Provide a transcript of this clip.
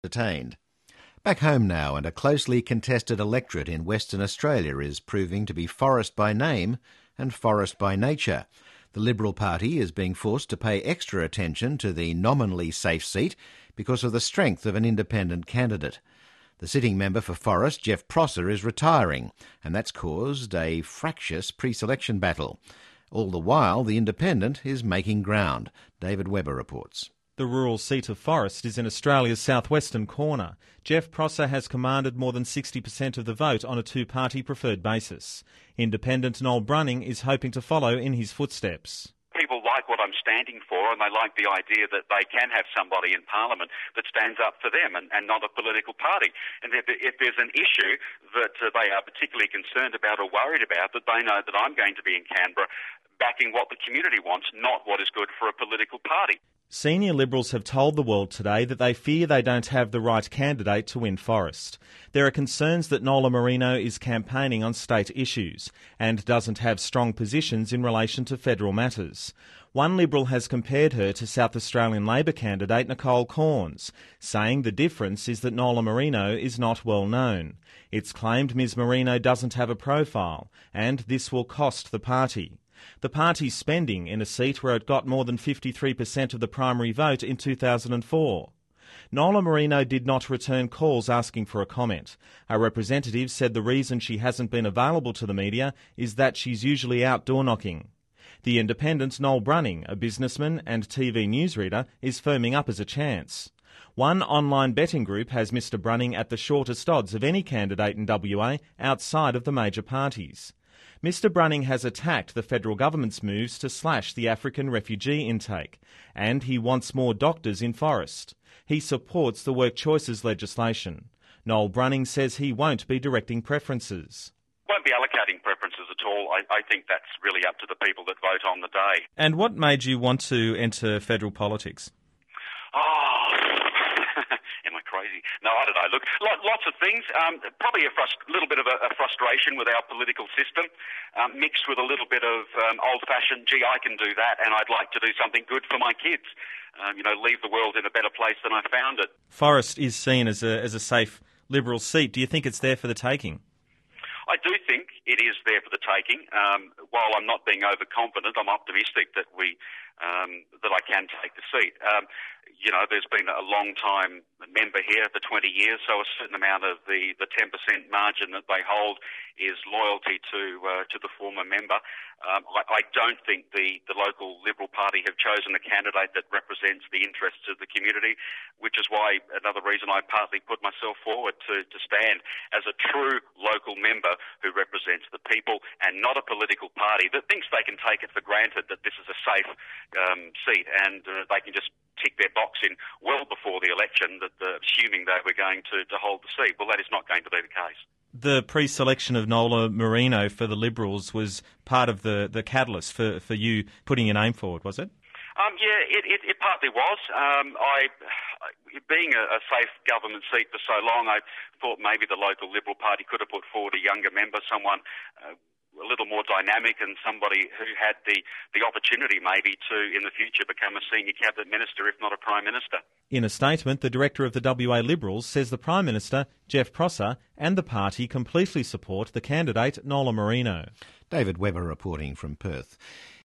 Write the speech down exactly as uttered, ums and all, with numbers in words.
detained. Back home now, and a closely contested electorate in Western Australia is proving to be Forrest by name and Forrest by nature. The Liberal Party is being forced to pay extra attention to the nominally safe seat because of the strength of an independent candidate. The sitting member for Forrest, Jeff Prosser, is retiring, and that's caused a fractious pre-selection battle. All the while, the independent is making ground. David Webber reports. The rural seat of Forrest is in Australia's southwestern corner. Jeff Prosser has commanded more than sixty percent of the vote on a two-party preferred basis. Independent Noel Brunning is hoping to follow in his footsteps. People like what I'm standing for, and they like the idea that they can have somebody in Parliament that stands up for them and, and not a political party. And if, if there's an issue that uh, they are particularly concerned about or worried about, that they know that I'm going to be in Canberra backing what the community wants, not what is good for a political party. Senior Liberals have told the world today that they fear they don't have the right candidate to win Forrest. There are concerns that Nola Marino is campaigning on state issues and doesn't have strong positions in relation to federal matters. One Liberal has compared her to South Australian Labor candidate Nicole Corns, saying the difference is that Nola Marino is not well known. It's claimed Ms Marino doesn't have a profile, and this will cost the party. The party's spending in a seat where it got more than fifty-three percent of the primary vote in two thousand four. Nola Marino did not return calls asking for a comment. A representative said the reason she hasn't been available to the media is that she's usually out door-knocking. The Independent's Noel Brunning, a businessman and T V newsreader, is firming up as a chance. One online betting group has Mr Brunning at the shortest odds of any candidate in W A outside of the major parties. Mr Brunning has attacked the federal government's moves to slash the African refugee intake, and he wants more doctors in Forrest. He supports the work choices legislation. Noel Brunning says he won't be directing preferences. Won't be allocating preferences at all. I, I think that's really up to the people that vote on the day. And what made you want to enter federal politics? Oh, am I crazy? No, I don't know. Look, lots of things. Um, probably a frust- little bit of a, a frustration with our political system, um, mixed with a little bit of um, old-fashioned, gee, I can do that, and I'd like to do something good for my kids. Um, you know, leave the world in a better place than I found it. Forrest is seen as a, as a safe Liberal seat. Do you think it's there for the taking? I do think it is there for the taking. Um, while I'm not being overconfident, I'm optimistic that we um, that I can take the seat. Um, you know, there's been a long time member here for twenty years, so a certain amount of the, the ten percent margin that they hold is loyalty to uh, to the former member. Um, I, I don't think the, the local Liberal Party have chosen a candidate that represents the interests of the community, which is why another reason I partly put myself forward to, to stand as a true local member who represents the people and not a political party that thinks they can take it for granted that this is a safe um, seat and uh, they can just tick their box in well before the election, that uh, assuming they were going to, to hold the seat. Well, that is not going to be the case. The pre-selection of Nola Marino for the Liberals was part of the, the catalyst for, for you putting your name forward, was it? Um, yeah, it, it, it partly was. Um, I, being a, a safe government seat for so long, I thought maybe the local Liberal Party could have put forward a younger member, someone uh, a little more dynamic and somebody who had the, the opportunity maybe to, in the future, become a senior cabinet minister, if not a prime minister. In a statement, the director of the W A Liberals says the Prime Minister, Jeff Prosser, and the party completely support the candidate, Nola Marino. David Webber reporting from Perth.